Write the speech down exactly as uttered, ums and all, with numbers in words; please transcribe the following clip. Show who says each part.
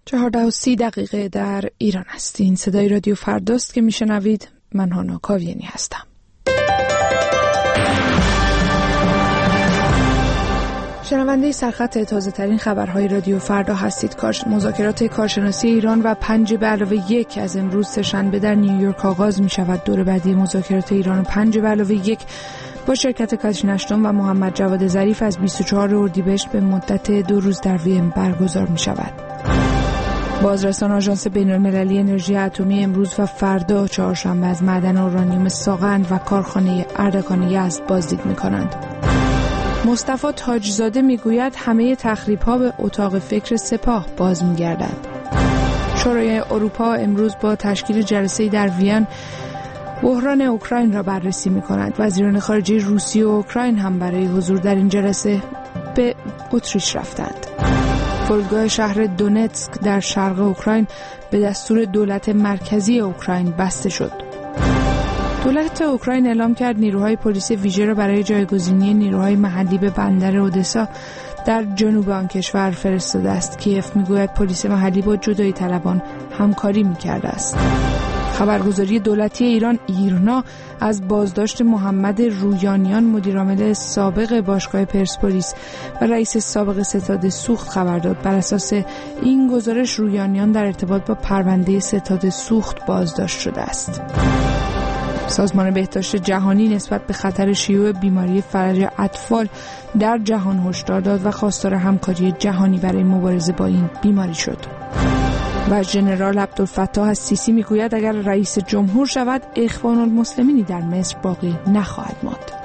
Speaker 1: چهارده و سی دقیقه در ایران است. این صدای رادیو فرداست که میشنوید. من هانا کاویانی هستم. شنونده سرخط تازه ترین خبرهای رادیو فردا هستید. کارش مذاکرات کارشناسی ایران و پنج به علاوه یک از امروز سه‌شنبه در نیویورک آغاز می شود. دور بعدی مذاکرات ایران و پنج به علاوه یک با شرکت کاترین اشتون و محمد جواد ظریف از بیست و چهارم اردیبهشت به مدت دو روز در وین برگزار می شود. بازرسان آژانس بین‌المللی انرژی اتمی امروز و فردا چهارشنبه از معدن اورانیوم ساغند و کارخانه اردکان یزد بازدید می‌کنند. مصطفی تاجزاده میگوید همه تخریب‌ها به اتاق فکر سپاه باز می‌گردد. شورای اروپا امروز با تشکیل جلسه‌ای در وین بحران اوکراین را بررسی می‌کند. وزیران خارجه روسیه و اوکراین هم برای حضور در این جلسه به اتریش رفتند. فرودگاه شهر دونتسک در شرق اوکراین به دستور دولت مرکزی اوکراین بسته شد. دولت اوکراین اعلام کرد نیروهای پلیس ویژه را برای جایگزینی نیروهای محلی به بندر اودسا در جنوب آن کشور فرستاده است. کیف میگوید پلیس محلی با جدایی طلبان همکاری میکرده است. خبرگزاری دولتی ایران ایرنا از بازداشت محمد رویانیان مدیرعامل سابق باشگاه پرسپولیس و رئیس سابق ستاد سوخت خبر داد. بر اساس این گزارش رویانیان در ارتباط با پرونده ستاد سوخت بازداشت شده است. سازمان بهداشت جهانی نسبت به خطر شیوع بیماری فلج اطفال در جهان هشدار داد و خواستار همکاری جهانی برای مبارزه با این بیماری شد. و ژنرال عبدالفتاح السیسی میگوید اگر رئیس جمهور شود اخوان المسلمینی در مصر باقی نخواهد ماند.